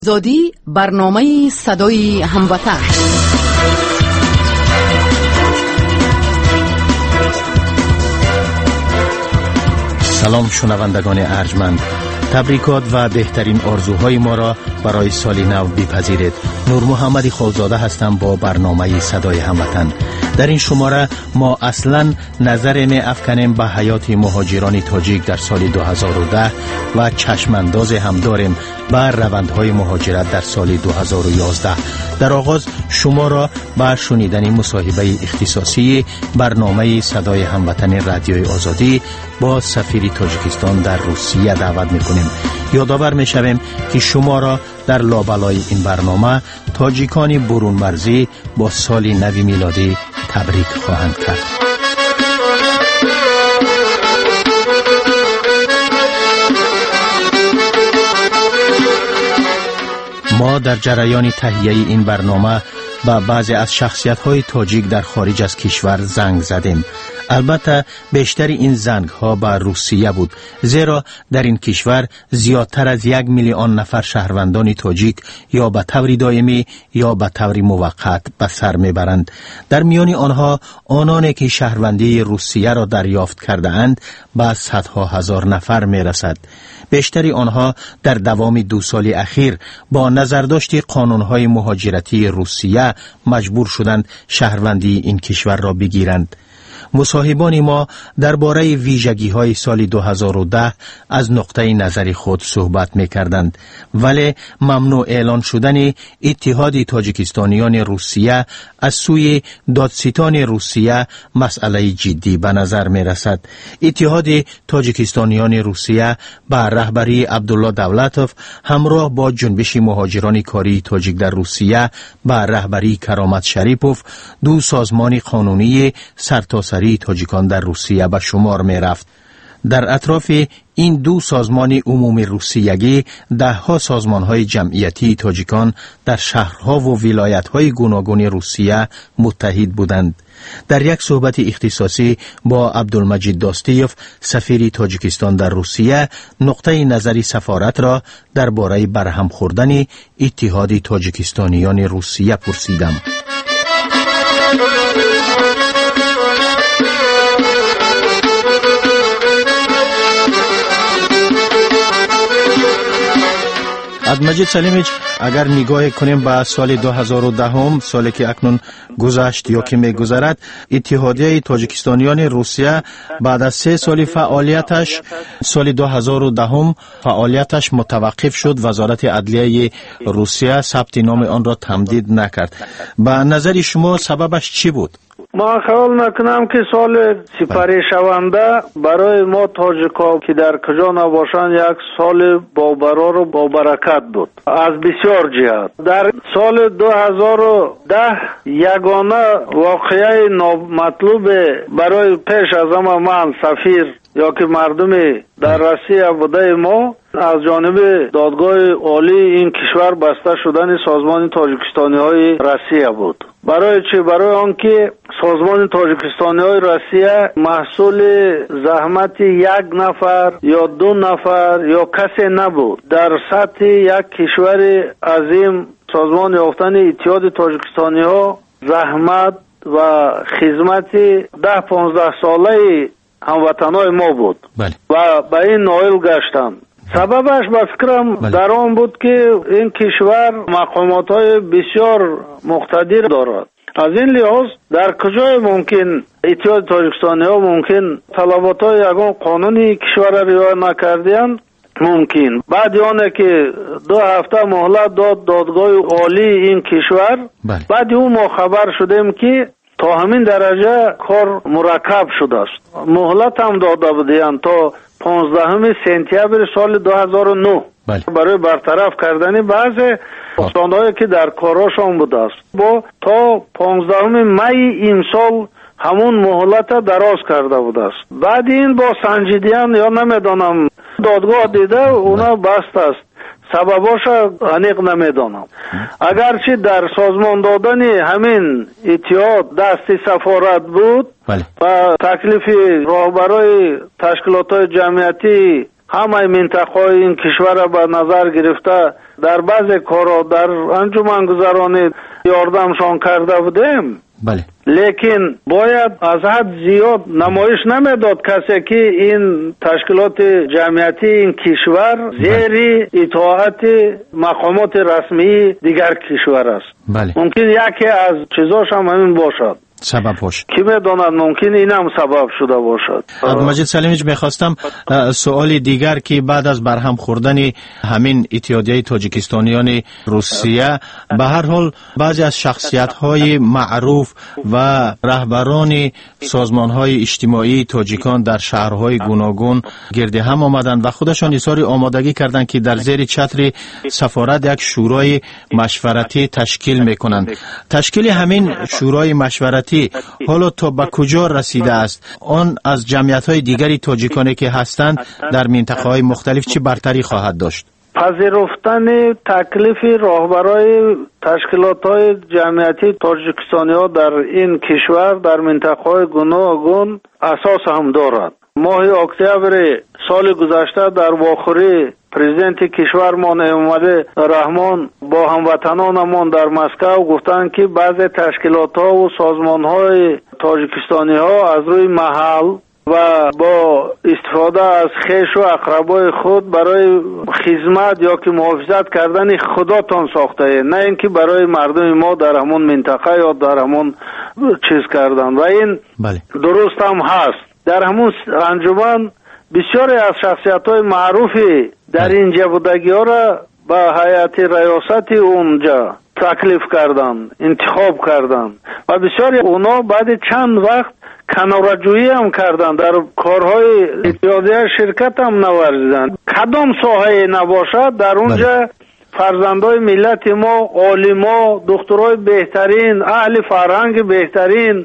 زادی برنامه صدای هموطن. سلام شنوندگان ارجمند، تبریکات و بهترین آرزوهای ما را برای سال نو بپذیرید. نور محمد خالزاده هستم با برنامه صدای هموطن. در این شماره ما اصلا نظر می افکنیم به حیات مهاجران تاجیک در سال 2010 و چشمانداز هم داریم بر روندهای مهاجرت در سال 2011. در آغاز شما را به شنیدن مصاحبه اختصاصی برنامه صدای هموطن رادیوی آزادی با سفیر تاجیکستان در روسیه دعوت میکنیم. یادآور میشویم که شما را در لابلای این برنامه تاجیکان برون مرزی با سال نو میلادی تبریک خواهند کرد. ما در جریان تهیه این برنامه با بعضی از شخصیت‌های تاجیک در خارج از کشور زنگ زدیم. البته بیشتر این زنگ‌ها به روسیه بود، زیرا در این کشور زیادتر از 1 میلیون نفر شهروندان تاجیک یا به طور دائمی یا به طور موقت به سر میبرند. در میان آنها آنانی که شهروندی روسیه را دریافت کرده اند به صدها هزار نفر میرسد. بیشتر آنها در دوام 2 سال اخیر با نظرداشت قانون‌های مهاجرتی روسیه مجبور شدند شهروندی این کشور را بگیرند. مصاحبان ما درباره ویژگی‌های سال 2010 از نقطه نظر خود صحبت می‌کردند، ولی ممنوع اعلان شدن اتحاد تاجیکستانیان روسیه از سوی دادستان روسیه مسئله جدی به نظر می‌رسد. اتحاد تاجیکستانیان روسیه به رهبری عبدالله دولتوف همراه با جنبش مهاجران کاری تاجیک در روسیه به رهبری کرامت شریپوف 2 سازمان قانونی سرتاسری تاجیکان در روسیه به شمار می رفت. در اطراف این 2 سازمان عمومی روسیگی 10 سازمان‌های جمعیتی تاجیکان در شهرها و ولایت‌های گوناگون روسیه متحد بودند. در یک صحبت اختصاصی با عبدالمجید داستیوف سفیر تاجیکستان در روسیه نقطه نظر سفارت را درباره برهم خوردن اتحاد تاجیکستانیان روسیه پرسیدم. مجید سلیمیچ، اگر نگاه کنیم به سال 2010، سالی که اکنون گذشت یا که میگذرد، اتحادیه تاجیکستانیان روسیه بعد از 3 سال فعالیتش سال 2010 فعالیتش متوقف شد. وزارت عدلیه روسیه ثبت نام آن را تمدید نکرد. به نظر شما سببش چی بود؟ ما خیال نکنم که سال سپری شونده برای ما تاجیکا که در کجا نباشند یک سال با برار و با برکت بود از بسیار جهت. در سال 2010 یگانه واقعه نامطلوب برای پیش از همه من سفیر یا که مردم در روسیه بوده ما از جانب دادگاه عالی این کشور بسته شدن سازمان تاجیکستانی های روسیه بود. برای چی؟ برای آنکه سازمان تاجیکستانی های روسیه محصول زحمت 1 نفر یا 2 نفر یا کسی نبود. در سطح یک کشور عظیم سازمان یافتن اتحاد تاجیکستانی ها زحمت و خدمت 10-15 ساله هموطنای ما بود. بله. و به این نائل گشتند. سببش به فکرم در آن بود که این کشور مقامات‌های بسیار مقتدر دارد. از این لحاظ در کجای ممکن اتحاد تاجیکستانی ها ممکن طلبات یگان قانونی کشور را رعایت نکردند، ممکن بعد آنه که 2 هفته مهلت داد دادگاه عالی این کشور. بعد اون ما خبر شدیم که تا همین درجه کار مرکب شده است. مهلت هم داده بودند تا 15 سپتامبر سال 2009 برای برطرف کردن بعض استاندهایی که در کاراشان بوده است. با تا 15 می این سال همون مهلت دراز کرده بوده است. بعد این با سنجیدن یا نمیدانم دادگاه دیده اونا بست است. سبباش انیق نمیدانم. اگرچه در سازمان دادن همین اتحاد دست سفارت بود و تکلیف راهبرای تشکیلات جمعیتی همه منطقه این کشور را به نظر گرفته در بعض کارا در انجمن گذرانی یاردمشان کرده بودیم. بله. لیکن باید از حد زیاد نمایش نمیداد کسی که این تشکیلات جمعیتی این کشور زیر اطاعت مقامات رسمی دیگر کشور است. بله. ممکن یکی از چیزاش هم همین باشد. سبب باشه. کی میداند ممکن این هم سبب شده باشد. عبدالمجید سلیمیچ، میخواستم سوال دیگر که بعد از برهم خوردن همین اتحادیه تاجیکستانیان روسیه به هر حال بعضی از شخصیت‌های معروف و رهبران سازمان‌های اجتماعی تاجیکان در شهرهای گوناگون گرد هم آمدند و خودشان اظهار آمادگی کردند که در زیر چتر سفارت یک شورای مشورتی تشکیل میکنند. تشکیل همین شورای مشورتی حالا تا به کجا رسیده است؟ آن از جمعیت‌های دیگری تاجیکانی که هستند در منطقه‌های مختلف چه برتری خواهد داشت؟ پذیرفتن تکلیف راهبرای تشکیلات‌های جمعیتی تاجیکستانی‌ها در این کشور در منطقه‌های گوناگون اساس هم دارد. ماه اکتبر سال گذشته در واخوری پرزیدنت کشورمان احمد رحمان با هموطنانمان در مسکو گفتند که بعضی تشکیلات‌ها و سازمان‌های تاجیکستانی‌ها از روی محل و با استفاده از خویش و اقربای خود برای خدمت یا که محافظت کردن خودتان ساخته اید، نه اینکه برای مردم ما در همون منطقه یا در همون چیز کردن. و این درست هم هست. در همون انجمن بسیاری از شخصیت‌های معروفی در اینجا بودگی ها را به هیئت ریاست اونجا تکلیف کردن، انتخاب کردن و بسیاری اونا بعد چند وقت کناره‌جویی هم کردن، در کارهای اتحادیه شرکت هم نورزیدن. کدام ساحه نباشد در اونجا فرزندای ملت ما، عالما، دکترای بهترین، اهل فرهنگ بهترین،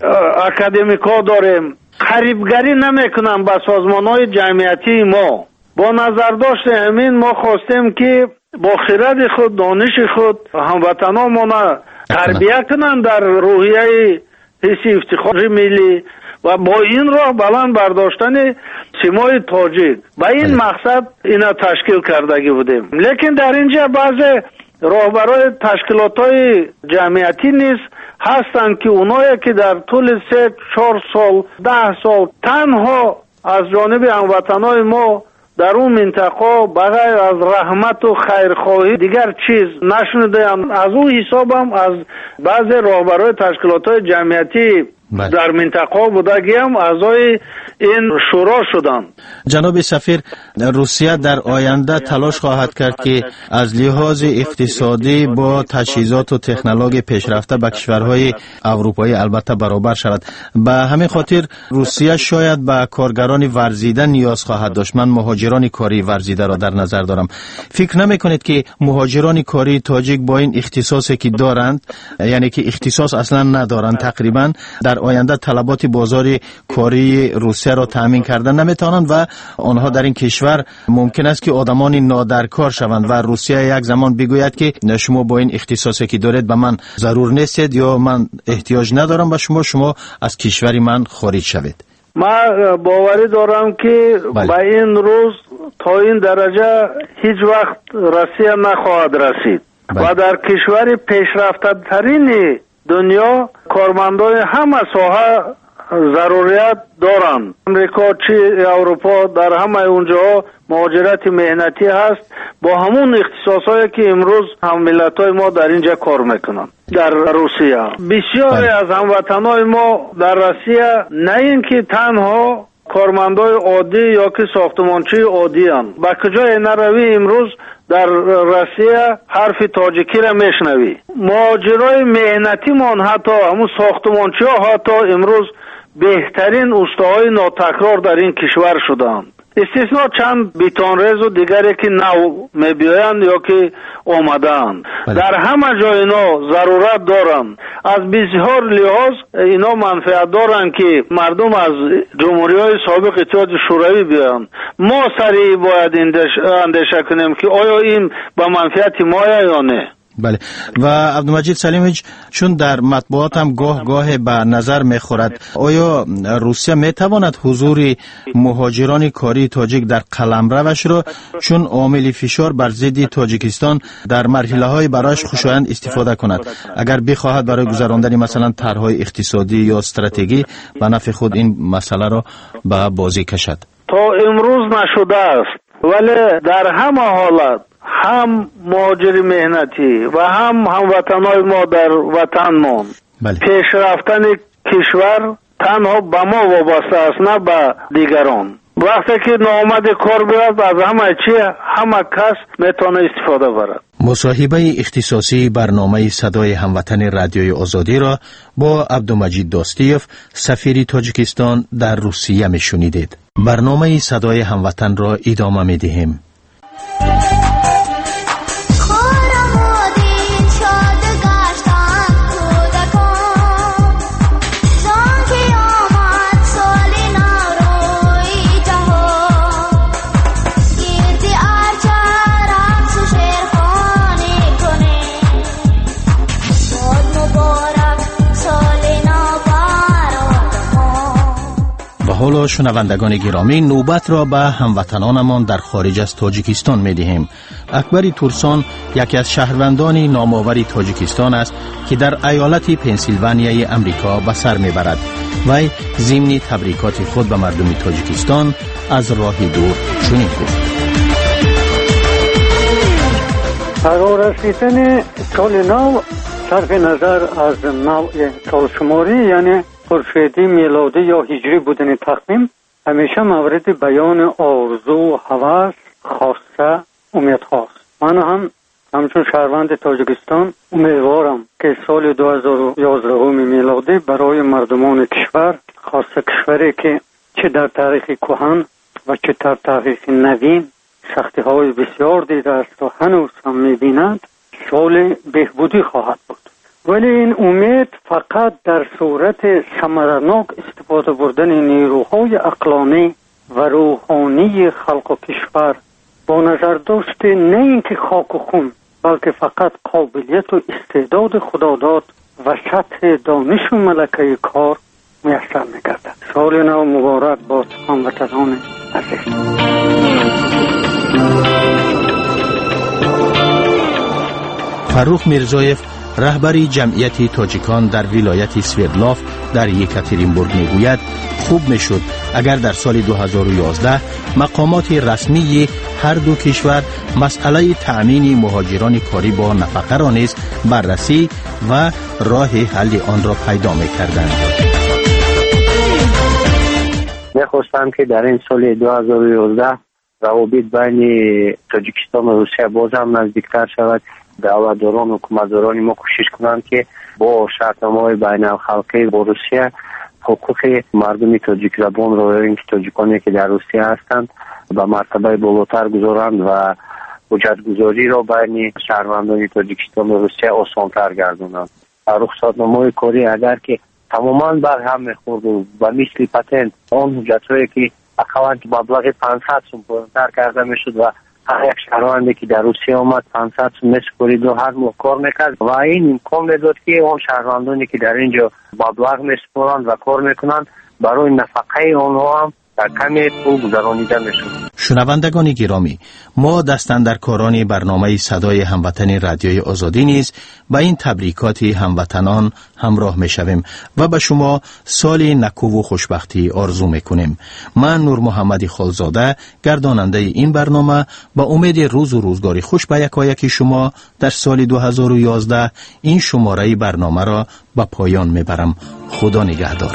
اکادمیکا داریم. خریبگری نمیکنن به سازمان‌های جمعیتی ما. با نظر داشت همین ما خواستیم که با خرد خود، دانش خود هموطنانمان تربیت کنن در روحیه حس افتخار ملی و با این راه بلند برداشتن سیمای تاجیک با این مقصد اینا تشکیل کردگی بودیم. لیکن در اینجا بعضی راهبرای تشکیلات‌های جمعیتی نیست هستند که اونایی که در طول 3-4 سال 10 سال تنها از جانب هموطنای ما در اون منطقه بغیر از رحمت و خیرخواهی دیگر چیز نشنیدم. از اون حسابم از بعضی راهبرای تشکیلات‌های جمعیتی در منطقه بودگی هم اعضای این شورا شدن. جناب سفیر، روسیه در آینده تلاش خواهد کرد که از لحاظ اقتصادی با تجهیزات و تکنولوژی پیشرفته با کشورهای اروپایی البته برابر شود. به همین خاطر روسیه شاید به کارگران ورزیده نیاز خواهد داشت. من مهاجران کاری ورزیده را در نظر دارم. فکر نمی کنید که مهاجران کاری تاجیک با این اختصاصی که دارند، یعنی که اختصاص اصلا ندارند تقریبا، در آینده طلبات بازار کاری روسیه را تامین کردن نمیتوانند و آنها در این کشور ممکن است که آدمان نادرکار شوند و روسیه یک زمان بگوید که شما با این اختصاصی که دارید به من ضرور نیستید یا من احتیاج ندارم به شما از کشور من خارج شوید. من باوری دارم که با این روز تا این درجه هیچ وقت روسیه نخواهد رسید و در کشور پیشرفته ترین دنیا کارمندای همه ساحه ضروریت دارند. امریکا چی اروپا در همه اونجا مهاجرت مهنتی هست با همون اختصاصایی که امروز هم ملت‌های ما در اینجا کار میکنن. در روسیه بسیاری از هموطنای ما در روسیه نه اینکه تنها کارمندای عادی یا که ساختمانچی عادی هستند. با کجای نروی امروز در روسیه حرف تاجیکی را میشنوی. مهاجرای مهنتی من حتی همون ساختمانچی ها حتی امروز بهترین استاهای ناتکرار در این کشور شدند. استثناء چند بیتانریز و دیگری که نو میبیایند یا که آمدند. در همه جای اینا ضرورت دارند. از بسیار لحاظ اینا منفعت دارند که مردم از جمهوری های سابق اتحاد شوروی بیایند. ما سریع باید اندیشه کنیم که آیا این به منفعت ما یا نه. بله. و عبدالمجید سلیمویچ، چون در مطبوعات هم گاه به نظر میخورد، آیا روسیه میتواند حضور مهاجران کاری تاجیک در قلمروش را چون عامل فشار بر ضد تاجیکستان در مرحله های برایش خوشایند استفاده کند، اگر بخواهد برای گذراندن مثلا طرح‌های اقتصادی یا استراتژی به نفع خود این مسئله را به بازی کشد؟ تا امروز نشده است، ولی در همه حالت هم مهاجر مهنتی و هم هموطنای ما در وطنمان پیشرفتن کشور تنها به ما وابسته است، نه به دیگران. وقتی که نامد کار بیاد از همه چی همه کس میتونه استفاده برد. مصاحبه اختصاصی برنامه صدای هموطن رادیوی آزادی را با عبدالمجید داستیف، سفیر تاجیکستان در روسیه میشنیدید. برنامه صدای هموطن را ادامه میدهیم. حالا شنوندگان گرامی، نوبت را به هموطنانمان در خارج از تاجیکستان می دهیم. اکبری تورسان یکی از شهروندان نامآور تاجیکستان است که در ایالت پنسیلوانیای امریکا به سر می برد. وی ضمن تبریکات خود به مردم تاجیکستان از راه دور چنین گفت: برای رسیدن سال نو صرف نظر از نوع سال شماری یعنی خورشیدی، میلادی یا هجری بودن تقویم همیشه مورد بیان آرزو، هوس، خواسته، امید هاست. من هم همچون شهروند تاجیکستان امیدوارم که سال 2011 میلادی برای مردمان کشور، خاصه کشوری که چه در تاریخ کهن و چه در تاریخ نوین سختی های بسیار دیده است و هنوز هم میبیند، سال بهبودی خواهد بود. ولی این امید فقط در صورت ثمرناک استفاده بردن نیروهای عقلانی و روحانی خلق و کشور با نظر داشت نه اینکه خاک و خون، بلکه فقط قابلیت و استعداد خداداد و سطح دانش و ملکه کار میسر میگردد. سال نو مبارک باد هموطنان عزیز. فروخ میرزایف، رهبری جمعیت تاجیکان در ولایت سوردلاف در یکاترینبورگ میگوید خوب میشد اگر در سال 2011 مقامات رسمی هر دو کشور مسئله تأمین مهاجران کاری با نفقه را نیز بررسی و راه حل آن را پیدا میکردند. میخواستم که در این سال 2011 روابط بین تاجیکستان و روسیه باز هم نزدیکتر شود. دولتداران و حکومتداران ما کوشش کنند که با شرطنامه‌های بین الخلقی با روسیه حقوق مردم تاجیک زبان را، اینکه تاجیکانی که در روسیه هستند به مرتبه بالاتر گذارند و حجت گذاری را بین شهروندان تاجیکستان و روسیه آسان‌تر گردانند. رخصتنامه‌های کاری اگر که تماما بر هم می‌خورد و به مثل پتنت آن حجت‌هایی که اقلاً مبلغ 500 سوم پولتر کرده میشد و هر یک شهروندی که در روسیه آمد 500 سوم میسپرید و هر موقع کار میکرد و این امکان میداد که اون شهروندانی که در اینجا مبلغ میسپرند و کار میکنند برای نفقه آنها هم در کمی پول گذرانیده میشد. شنوندگان گرامی، ما دستاندرکاران برنامه صدای هموطن رادیوی آزادی نیز با این تبریکات هموطنان همراه میشویم و به شما سال نکو و خوشبختی آرزو میکنیم. من نور محمد خالزاده، گرداننده این برنامه، با امید روز و روزگاری خوش به یکایک شما در سال 2011 این شماره برنامه را به پایان میبرم. خدا نگهدار.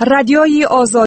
رادیوی آزادی